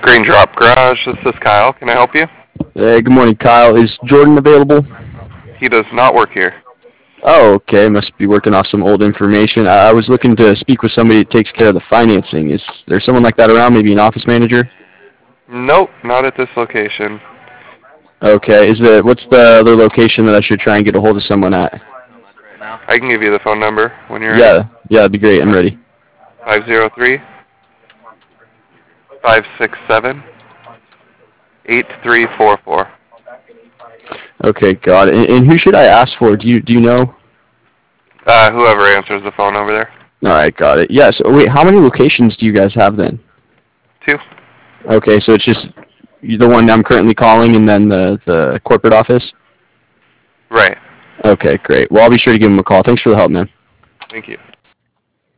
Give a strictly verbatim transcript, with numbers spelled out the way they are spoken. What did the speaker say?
Green Drop Garage. This is Kyle. Can I help you? Hey, good morning, Kyle. Is Jordan available? He does not work here. Oh, okay. Must be working off some old information. I, I was looking to speak with somebody that takes care of the financing. Is there someone like that around? Maybe an office manager? Nope, not at this location. Okay. Is the what's the other location that I should try and get a hold of someone at? I can give you the phone number when you're ready. Yeah, yeah, that'd be great. I'm ready. five zero three, five six seven, eight three four four. Okay, got it. And, and who should I ask for? Do you do you know? Uh, whoever answers the phone over there. All right, got it. Yeah. So wait, how many locations do you guys have then? Two. Okay, so it's just the one I'm currently calling, and then the the corporate office. Right. Okay, great. Well, I'll be sure to give him a call. Thanks for the help, man. Thank you.